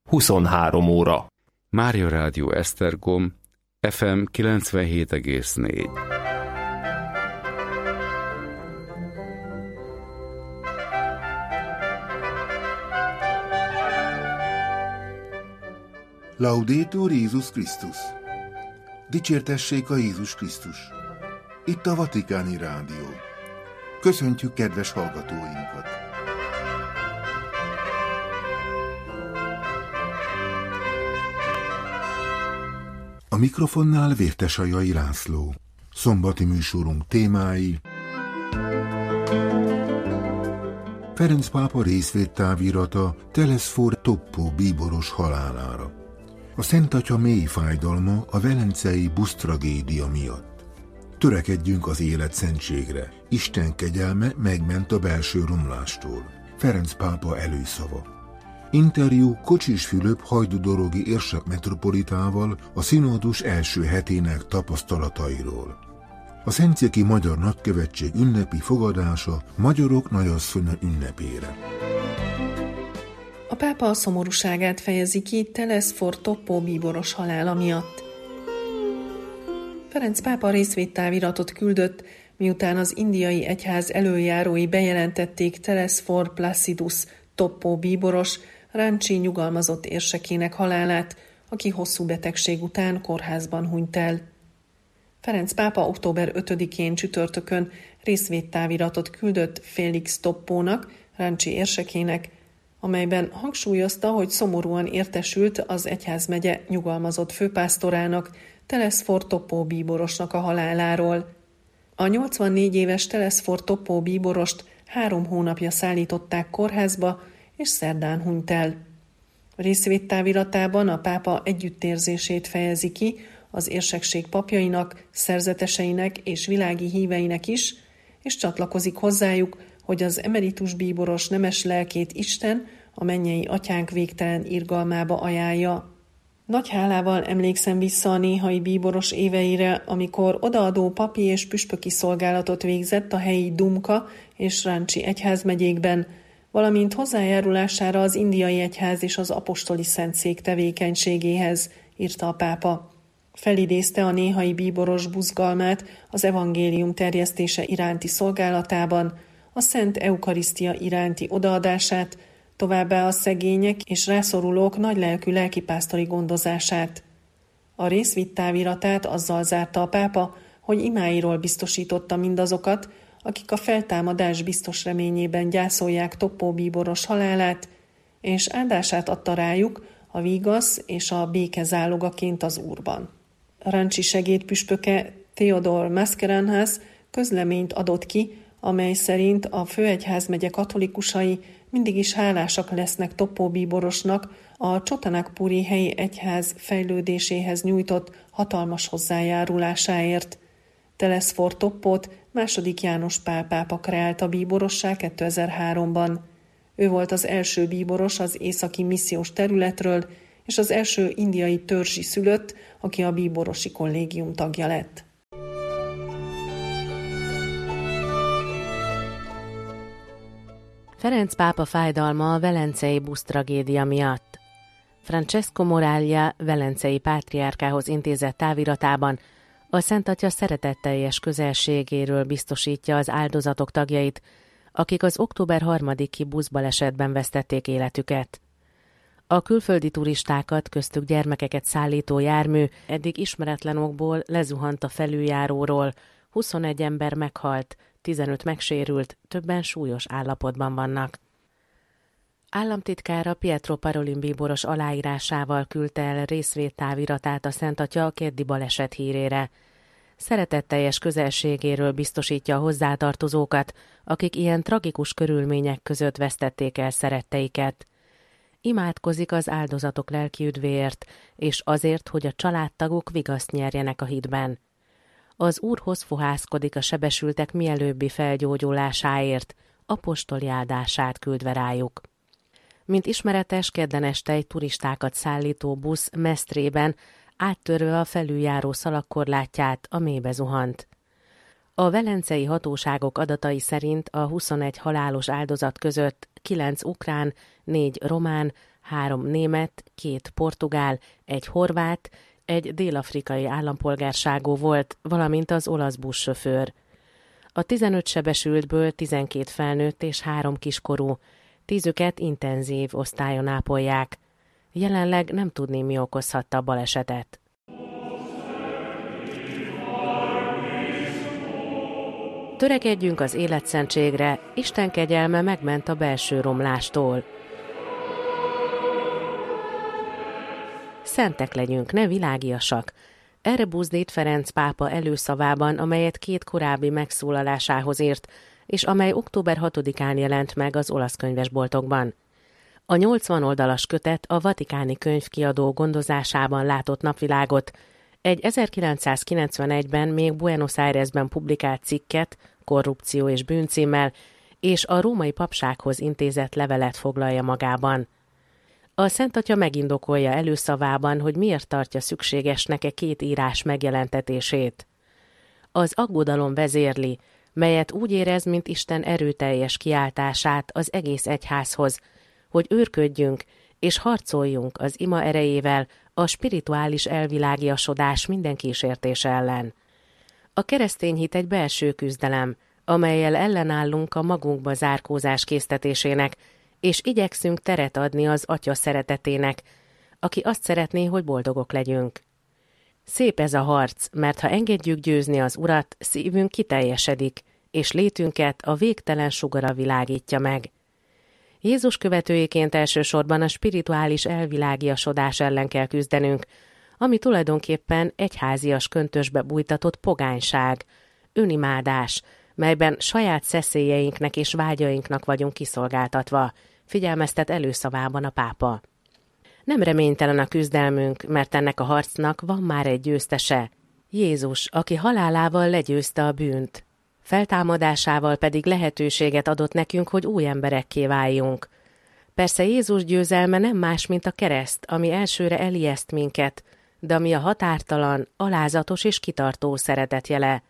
23 óra. Mária Rádió Esztergom, FM 97,4. Laudetur Jézus Krisztus! Dicsértessék a Jézus Krisztus! Itt a Vatikáni Rádió. Köszöntjük kedves hallgatóinkat! A mikrofonnál Vértesajai László. Szombati műsorunk témái: Ferenc pápa részvédtávirata Telesfor Toppo bíboros halálára. A Szent Atya mély fájdalma a velencei busztragédia miatt. Törekedjünk az életszentségre. Isten kegyelme megment a belső romlástól. Ferenc pápa előszava. Interjú Kocsis Fülöp hajdúdorogi érsek metropolitával a színódus első hetének tapasztalatairól. A Szentszéki Magyar Nagykövetség ünnepi fogadása Magyarok Nagyasszonya ünnepére. A pápa a szomorúságát fejezi ki Telesfor Toppo bíboros halála miatt. Ferenc pápa részvédtáviratot küldött, miután az indiai egyház elöljárói bejelentették Telesfor Placidus Toppo bíboros, Ranchi nyugalmazott érsekének halálát, aki hosszú betegség után kórházban hunyt el. Ferenc pápa október 5-én csütörtökön részvédtáviratot küldött Félix Toppónak, Ranchi érsekének, amelyben hangsúlyozta, hogy szomorúan értesült az egyházmegye nyugalmazott főpásztorának, Telesfor Toppo bíborosnak a haláláról. A 84 éves Telesfor Toppo bíborost 3 hónapja szállították kórházba, és szerdán hunyt el. Részvédtáviratában a pápa együttérzését fejezi ki az érsekség papjainak, szerzeteseinek és világi híveinek is, és csatlakozik hozzájuk, hogy az emeritus bíboros nemes lelkét Isten, a mennyei atyánk végtelen irgalmába ajánlja. Nagy hálával emlékszem vissza a néhai bíboros éveire, amikor odaadó papi és püspöki szolgálatot végzett a helyi Dumka és Ranchi egyházmegyékben, valamint hozzájárulására az indiai egyház és az apostoli szentszék tevékenységéhez, írta a pápa. Felidézte a néhai bíboros buzgalmát az evangélium terjesztése iránti szolgálatában, a Szent Eukarisztia iránti odaadását, továbbá a szegények és rászorulók nagylelkű lelkipásztori gondozását. A részvédtáviratát azzal zárta a pápa, hogy imáiról biztosította mindazokat, akik a feltámadás biztos reményében gyászolják Toppo bíboros halálát, és áldását adta rájuk a vigasz és a béke zálogaként az Úrban. Ranchi segédpüspöke Theodor Mascarenhas közleményt adott ki, amely szerint a főegyházmegye katolikusai mindig is hálásak lesznek Toppo bíborosnak a Csotanagpuri helyi egyház fejlődéséhez nyújtott hatalmas hozzájárulásáért. Telesfor Toppót II. János Pál pápa kreálta bíborossá 2003-ban. Ő volt az első bíboros az északi missziós területről, és az első indiai törzsi szülött, aki a bíborosi kollégium tagja lett. Ferenc pápa fájdalma a velencei busztragédia miatt. Francesco Moraglia velencei pátriárkához intézett táviratában a Szent Atya szeretetteljes közelségéről biztosítja az áldozatok tagjait, akik az október 3-i buszbalesetben vesztették életüket. A külföldi turistákat, köztük gyermekeket szállító jármű eddig ismeretlen okból lezuhant a felüljáróról, 21 ember meghalt, 15 megsérült, többen súlyos állapotban vannak. Államtitkára Pietro Parolin bíboros aláírásával küldte el részvédtáviratát a Szent Atya a keddi baleset hírére. Szeretetteljes közelségéről biztosítja a hozzátartozókat, akik ilyen tragikus körülmények között vesztették el szeretteiket. Imádkozik az áldozatok lelki üdvéért, és azért, hogy a családtagok vigaszt nyerjenek a hitben. Az Úrhoz fohászkodik a sebesültek mielőbbi felgyógyulásáért, apostoli áldását küldve rájuk. Mint ismeretes, kedden este egy turistákat szállító busz Mestrében áttörve a felüljáró szalagkorlátját a mélybe zuhant. A velencei hatóságok adatai szerint a 21 halálos áldozat között 9 ukrán, 4 román, 3 német, 2 portugál, 1 horvát, 1 dél-afrikai állampolgárságú volt, valamint az olasz buszsofőr. A 15 sebesültből 12 felnőtt és 3 kiskorú, 10-üket intenzív osztályon ápolják. Jelenleg nem tudni, mi okozhatta a balesetet. Törekedjünk az életszentségre, Isten kegyelme megment a belső romlástól. Szentek legyünk, ne világiasak. Erre buzdít Ferenc pápa előszavában, amelyet 2 korábbi megszólalásához írt, és amely október 6-án jelent meg az olasz könyvesboltokban. A 80 oldalas kötet a Vatikáni Könyvkiadó gondozásában látott napvilágot, egy 1991-ben még Buenos Airesben publikált cikket, Korrupció és bűn címmel, és a római papsághoz intézett levelet foglalja magában. A Szent Atya megindokolja előszavában, hogy miért tartja szükségesnek 2 írás megjelentetését. Az aggodalom vezérli, melyet úgy érez, mint Isten erőteljes kiáltását az egész egyházhoz, hogy őrködjünk és harcoljunk az ima erejével a spirituális elvilágiasodás minden kísértése ellen. A keresztény hit egy belső küzdelem, amellyel ellenállunk a magunkba zárkózás késztetésének, és igyekszünk teret adni az Atya szeretetének, aki azt szeretné, hogy boldogok legyünk. Szép ez a harc, mert ha engedjük győzni az Urat, szívünk kiteljesedik, és létünket a végtelen sugara világítja meg. Jézus követőiként elsősorban a spirituális elvilágiasodás ellen kell küzdenünk, ami tulajdonképpen egyházias köntösbe bújtatott pogányság, önimádás, melyben saját szeszélyeinknek és vágyainknak vagyunk kiszolgáltatva, figyelmeztet előszavában a pápa. Nem reménytelen a küzdelmünk, mert ennek a harcnak van már egy győztese, Jézus, aki halálával legyőzte a bűnt. Feltámadásával pedig lehetőséget adott nekünk, hogy új emberekké váljunk. Persze Jézus győzelme nem más, mint a kereszt, ami elsőre elijeszt minket, de ami a határtalan, alázatos és kitartó szeretet jele.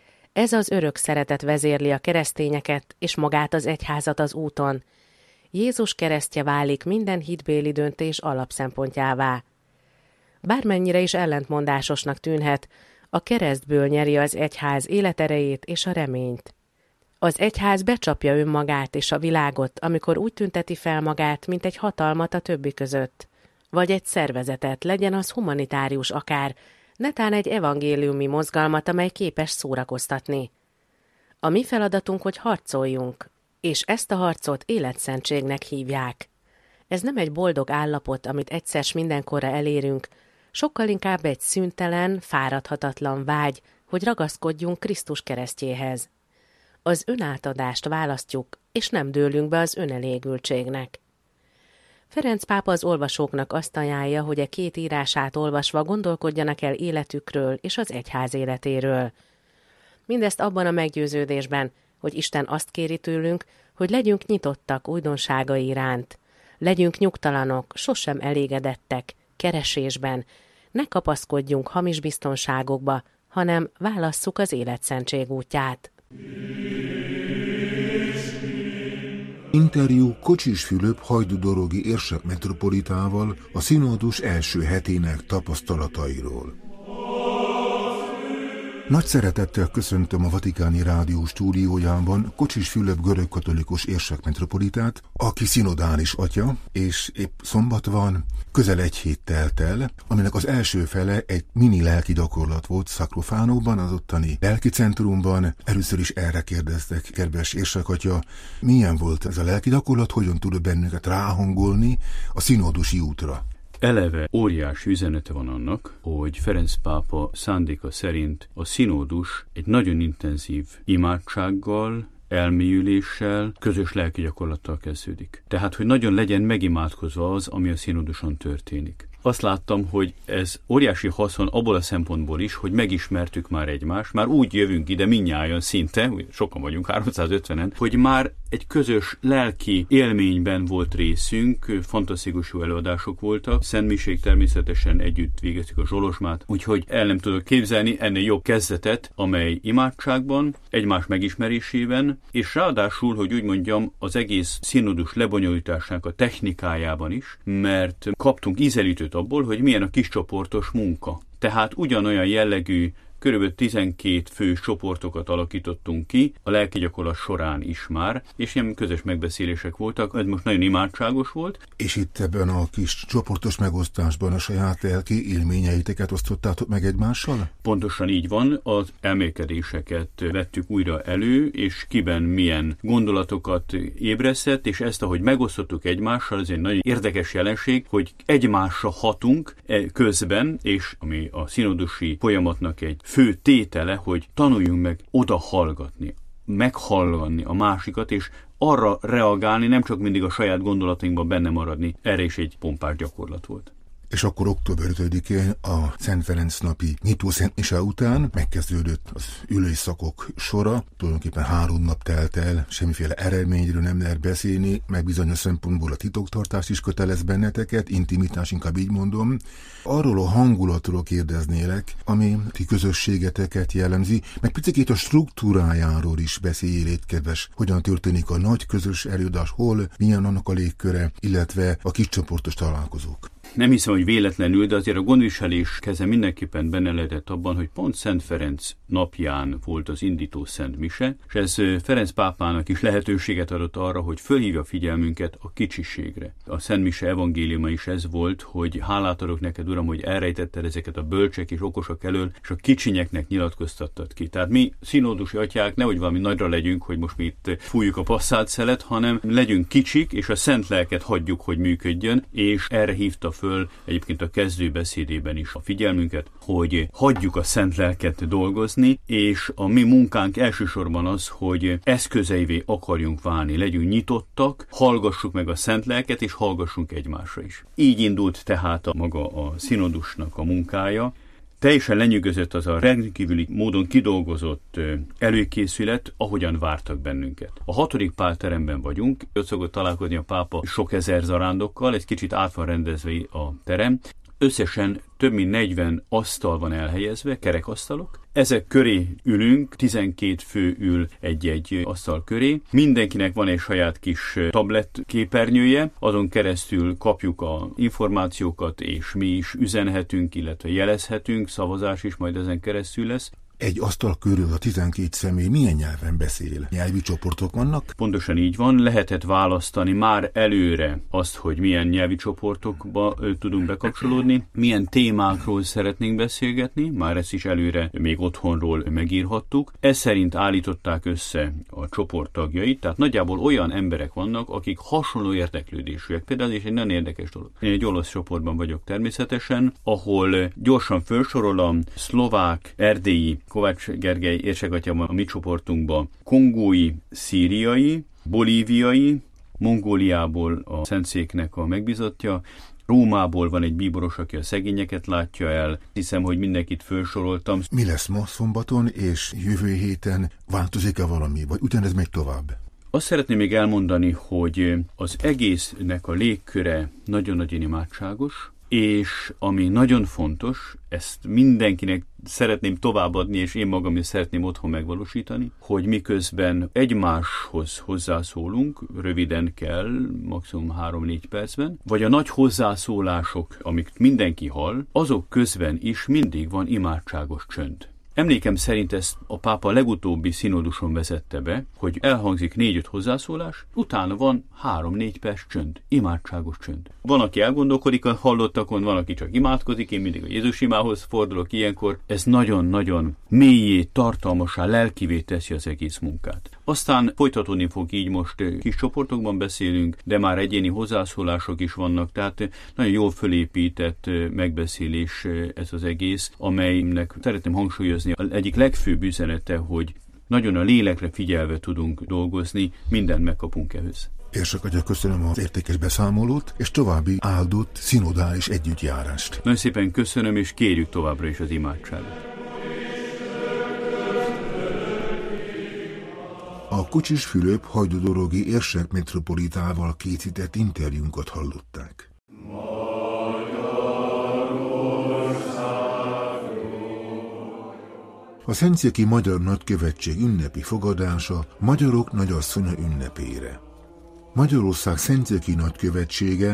Ez az örök szeretet vezérli a keresztényeket és magát az egyházat az úton. Jézus keresztje válik minden hitbéli döntés alapszempontjává. Bármennyire is ellentmondásosnak tűnhet, a keresztből nyeri az egyház életerejét és a reményt. Az egyház becsapja önmagát és a világot, amikor úgy tünteti fel magát, mint egy hatalmat a többi között. Vagy egy szervezetet, legyen az humanitárius akár, netán egy evangéliumi mozgalmat, amely képes szórakoztatni. A mi feladatunk, hogy harcoljunk, és ezt a harcot életszentségnek hívják. Ez nem egy boldog állapot, amit egyszer mindenkorra elérünk, sokkal inkább egy szüntelen, fáradhatatlan vágy, hogy ragaszkodjunk Krisztus keresztjéhez. Az önátadást választjuk, és nem dőlünk be az önelégültségnek. Ferenc pápa az olvasóknak azt ajánlja, hogy 2 írását olvasva gondolkodjanak el életükről és az egyház életéről. Mindezt abban a meggyőződésben, hogy Isten azt kéri tőlünk, hogy legyünk nyitottak újdonságai iránt. Legyünk nyugtalanok, sosem elégedettek, keresésben, ne kapaszkodjunk hamis biztonságokba, hanem válasszuk az életszentség útját. Interjú Kocsis Fülöp hajdúdorogi érsek metropolitával a színódus első hetének tapasztalatairól. Nagy szeretettel köszöntöm a Vatikáni Rádió stúdiójában Kocsis Fülöp görögkatolikus érsek metropolitát, aki szinodális atya, és épp szombat van, közel 1 hét telt el, aminek az első fele egy mini lelki gyakorlat volt Szakrofánóban, az ottani lelki centrumban. Először is erre kérdeztek, kedves érsek atya, milyen volt ez a lelki gyakorlat, hogyan tud bennünket ráhangolni a színódusi útra? Eleve óriási üzenete van annak, hogy Ferenc pápa szándéka szerint a színódus egy nagyon intenzív imádsággal, elmélyüléssel, közös lelki gyakorlattal kezdődik. Tehát, hogy nagyon legyen megimádkozva az, ami a színóduson történik. azt láttam, hogy ez óriási haszon abból a szempontból is, hogy megismertük már egymást, már úgy jövünk ide mindnyájan szinte, sokan vagyunk, 350-en, hogy már egy közös lelki élményben volt részünk, fantasztikus jó előadások voltak, szentmisék természetesen együtt végeztük a zsolozsmát, úgyhogy el nem tudok képzelni ennél jobb kezdetet, amely imádságban, egymás megismerésében, és ráadásul, hogy úgy mondjam, az egész színodus lebonyolításának a technikájában is, mert kaptunk ízelítőt abból, hogy milyen a kiscsoportos munka. Tehát ugyanolyan jellegű, körülbelül 12 fő csoportokat alakítottunk ki, a lelki gyakorlat során is már, és ilyen közös megbeszélések voltak, ez most nagyon imádságos volt. És itt ebben a kis csoportos megosztásban a saját lelki élményeiteket osztottátok meg egymással? Pontosan így van, az elmélkedéseket vettük újra elő, és kiben milyen gondolatokat ébresztett, és ezt, ahogy megosztottuk egymással, ez egy nagyon érdekes jelenség, hogy egymásra hatunk közben, és ami a szinodusi folyamatnak egy fő tétele, hogy tanuljunk meg oda hallgatni, meghallgatni a másikat, és arra reagálni, nem csak mindig a saját gondolatainkban benne maradni. Erre is egy pompás gyakorlat volt. És akkor október 5-én a Szent Ferenc napi nyitószentmise után megkezdődött az ülésszakok sora. Tulajdonképpen 3 nap telt el, semmiféle eredményről nem lehet beszélni, meg bizonyos szempontból a titoktartás is kötelez benneteket, intimitás, inkább így mondom. Arról a hangulatról kérdeznélek, ami ti közösségeteket jellemzi, meg picit a struktúrájáról is beszélj, légy kedves, hogyan történik a nagy közös előadás, hol, milyen annak a légköre, illetve a kiscsoportos találkozók. Nem hiszem, hogy véletlenül, de azért a gondviselés keze mindenképpen benne lehetett abban, hogy pont Szent Ferenc napján volt az indító Szent Mise, és ez Ferenc pápának is lehetőséget adott arra, hogy fölhívja figyelmünket a kicsiségre. A Szent Mise evangéliuma is ez volt, hogy hálát adok neked, Uram, hogy elrejtetted ezeket a bölcsek és okosak elől, és a kicsinyeknek nyilatkoztattad ki. Tehát mi színódusi atyák nehogy valami nagyra legyünk, hogy most mi itt fújjuk a passzált szelet, hanem legyünk kicsik, és a szent lelket hagyjuk, hogy működjön, és erre hívta föl egyébként a kezdőbeszédében is a figyelmünket, hogy hagyjuk a szent lelket dolgozni, és a mi munkánk elsősorban az, hogy eszközeivé akarjunk válni, legyünk nyitottak, hallgassuk meg a szent lelket, és hallgassunk egymásra is. Így indult tehát maga a színodusnak a munkája. Teljesen lenyűgözött az a rendkívüli módon kidolgozott előkészület, ahogyan vártak bennünket. A 6. Pál teremben vagyunk, ott szokott találkozni a pápa sok ezer zarándokkal, egy kicsit át van rendezve a terem. Összesen több mint 40 asztal van elhelyezve, kerekasztalok. Ezek köré ülünk, 12 fő ül egy-egy asztal köré. Mindenkinek van egy saját kis tablet képernyője, azon keresztül kapjuk az információkat, és mi is üzenhetünk, illetve jelezhetünk, szavazás is majd ezen keresztül lesz. Egy asztal körül a 12 személy milyen nyelven beszél? Nyelvi csoportok vannak? Pontosan így van, lehetett választani már előre azt, hogy milyen nyelvi csoportokba tudunk bekapcsolódni, milyen témákról szeretnénk beszélgetni, már ezt is előre még otthonról megírhattuk. Ez szerint állították össze a csoport tagjait, tehát nagyjából olyan emberek vannak, akik hasonló érdeklődésűek. Például is egy nagyon érdekes dolog. Én egy olasz csoportban vagyok természetesen, ahol gyorsan felsorolom szlovák, erdélyi, Kovács Gergely érsegatja a mi csoportunkba, kongói, szíriai, bolíviai, Mongóliából a Szentszéknek a megbízottja, Rómából van egy bíboros, aki a szegényeket látja el. Hiszem, hogy mindenkit felsoroltam. Mi lesz ma szombaton és jövő héten? Változik-e valami, vagy ugyanez megy tovább? Azt szeretném még elmondani, hogy az egésznek a légköre nagyon-nagyon imádságos, és ami nagyon fontos, ezt mindenkinek szeretném továbbadni, és én magam is szeretném otthon megvalósítani, hogy miközben egymáshoz hozzászólunk, röviden kell, maximum 3-4 percben, vagy a nagy hozzászólások, amik mindenki hall, azok közben is mindig van imádságos csönd. Emlékem szerint ezt a pápa legutóbbi színoduson vezette be, hogy elhangzik 4-5 hozzászólás, utána van 3-4 perc csönd, imádságos csönd. Van, aki elgondolkodik a hallottakon, van, aki csak imádkozik, én mindig a Jézus imához fordulok ilyenkor. Ez nagyon-nagyon mélyé, tartalmassá, lelkivé teszi az egész munkát. Aztán folytatódni fog így, most kis csoportokban beszélünk, de már egyéni hozzászólások is vannak, tehát nagyon jól fölépített megbeszélés ez az egész, amelynek szeretném hangsúlyozni, az egyik legfőbb üzenete, hogy nagyon a lélekre figyelve tudunk dolgozni, mindent megkapunk ehhez. Érsek atya, köszönöm az értékes beszámolót, és további áldott szinodális együttjárást. Nagyon szépen köszönöm, és kérjük továbbra is az imádságot. A Kocsis Fülöp hajdúdorogi érsek metropolitával készített interjúnkat hallották. A Szentszéki Magyar Nagykövetség ünnepi fogadása Magyarok Nagyasszonya ünnepére. Magyarország Szentszéki Nagykövetsége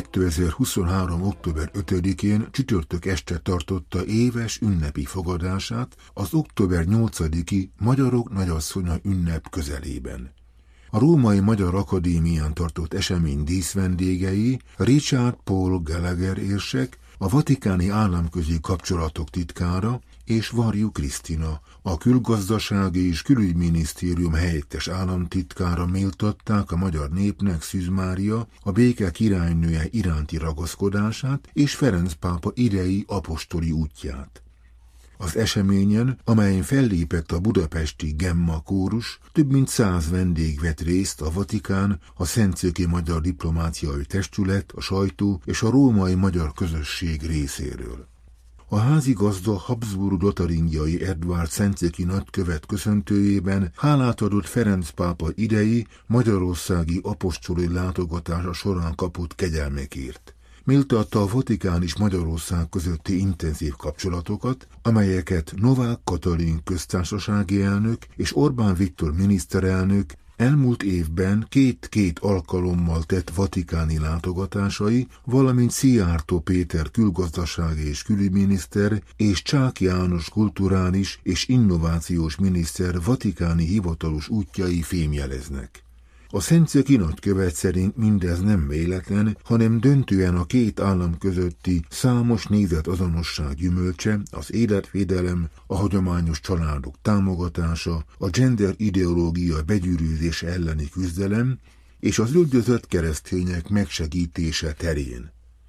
2023. október 5-én csütörtök este tartotta éves ünnepi fogadását az október 8-i Magyarok Nagyasszonya ünnep közelében. A Római Magyar Akadémián tartott esemény díszvendégei Richard Paul Gallagher érsek, a Vatikáni Államközi Kapcsolatok titkára, és Varjú Krisztina, a Külgazdasági és Külügyminisztérium helyettes államtitkára méltatták a magyar népnek Szűz Mária, a béke királynője iránti ragaszkodását és Ferenc pápa idei apostoli útját. Az eseményen, amelyen fellépett a budapesti Gemma kórus, több mint 100 vendég vett részt a Vatikán, a Szentszéki Magyar Diplomáciai Testület, a sajtó és a római magyar közösség részéről. A házigazda Habsburg-Lotaringiai Edvárd szentszéki nagykövet köszöntőjében hálát adott Ferenc pápa idei magyarországi apostoli látogatása során kapott kegyelmekért. Méltatta a Vatikán és Magyarország közötti intenzív kapcsolatokat, amelyeket Novák Katalin köztársasági elnök és Orbán Viktor miniszterelnök elmúlt évben két alkalommal tett vatikáni látogatásai, valamint Szijjártó Péter külgazdasági és külügyminiszter és Csák János kulturális és innovációs miniszter vatikáni hivatalos útjai fémjeleznek. A Szentszéki Nagykövet szerint mindez nem véletlen, hanem döntően a két állam közötti számos nézetazonosság gyümölcse, az életvédelem, a hagyományos családok támogatása, a gender ideológia begyűrűzése elleni küzdelem és az üldözött keresztények megsegítése terén.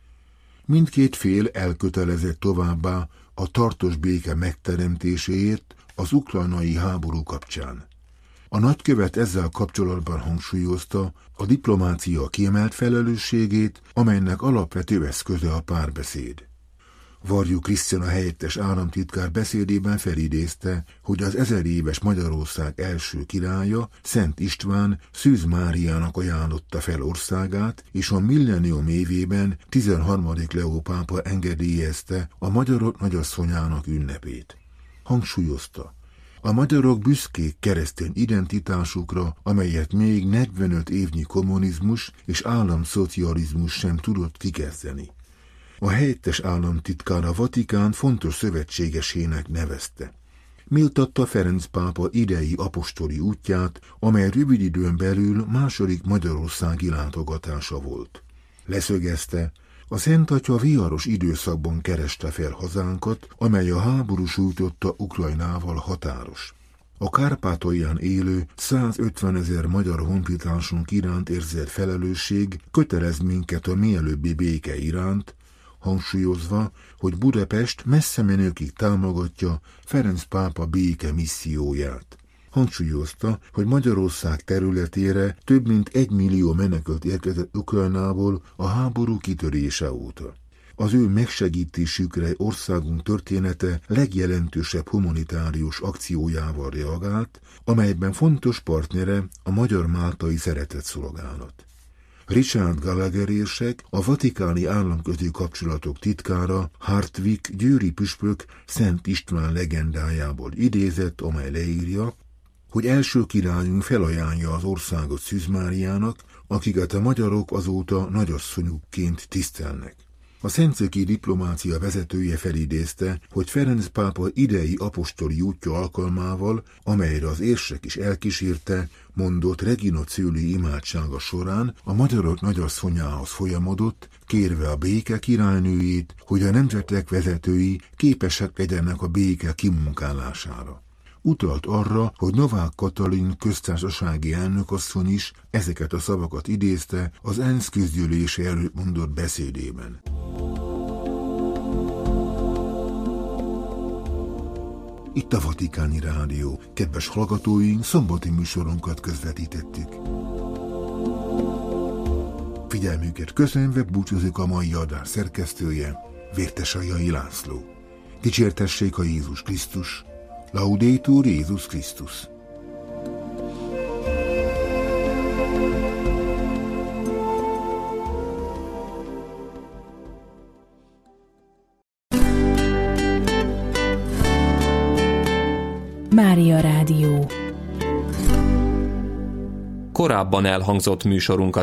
Mindkét fél elkötelezett továbbá a tartós béke megteremtéséért az ukrajnai háború kapcsán. A nagykövet ezzel kapcsolatban hangsúlyozta a diplomácia kiemelt felelősségét, amelynek alapvető eszköze a párbeszéd. Varjú Krisztina helyettes államtitkár beszédében felidézte, hogy az 1000 éves Magyarország első királya, Szent István Szűz Máriának ajánlotta fel országát, és a millennium évében 13. Leó pápa engedélyezte a Magyarok Nagyasszonyának ünnepét. Hangsúlyozta, a magyarok büszkék keresztény identitásukra, amelyet még 45 évnyi kommunizmus és államszocializmus sem tudott kikezdeni. A helyettes államtitkár a Vatikán fontos szövetségesének nevezte. Méltatta Ferenc pápa idei apostoli útját, amely rövid időn belül második magyarországi látogatása volt. Leszögezte, a Szent Atya viharos időszakban kereste fel hazánkat, amely a háború sújtotta Ukrajnával határos. A Kárpátalján élő 150 000 magyar honfitársunk iránt érzett felelősség kötelez minket a mielőbbi béke iránt, hangsúlyozva, hogy Budapest messze menőkig támogatja Ferenc pápa béke misszióját. Hangsúlyozta, hogy Magyarország területére több mint 1 millió menekült érkezett Ukrajnából a háború kitörése óta. Az ő megsegítésükre országunk története legjelentősebb humanitárius akciójával reagált, amelyben fontos partnere a Magyar-Máltai Szeretetszolgálat. Richard Gallagher érsek, a Vatikáni Államközi Kapcsolatok titkára Hartwig győri püspök Szent István legendájából idézett, amely leírja, hogy első királyunk felajánlja az országot Szűz Máriának, akiket a magyarok azóta nagyasszonyukként tisztelnek. A szentszéki diplomácia vezetője felidézte, hogy Ferenc pápa idei apostoli útja alkalmával, amelyre az érsek is elkísérte, mondott Regina Coeli imádsága során a magyarok nagyasszonyához folyamodott, kérve a béke királynőjét, hogy a nemzetek vezetői képesek legyenek a béke kimunkálására. Utalt arra, hogy Novák Katalin köztársasági elnökasszony is ezeket a szavakat idézte az ENSZ közgyűlése előtt mondott beszédében. Itt a Vatikáni Rádió. Kedves hallgatóink, szombati műsorunkat közvetítettük. Figyelmüket köszönve búcsúzik a mai adás szerkesztője, Vértesajai László. Dicsértessék a Jézus Krisztus, Laudetur Jézus Krisztus. Mária Rádió. Korábban elhangzott műsorunkat